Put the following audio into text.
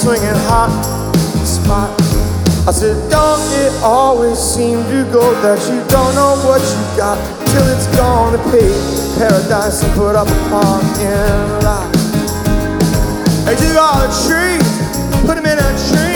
swinging hot spot. I said, don't it always seem to go that you don't know what you got till it's gonna pay paradise and put up a parking lot. They took all the trees, put them in a tree.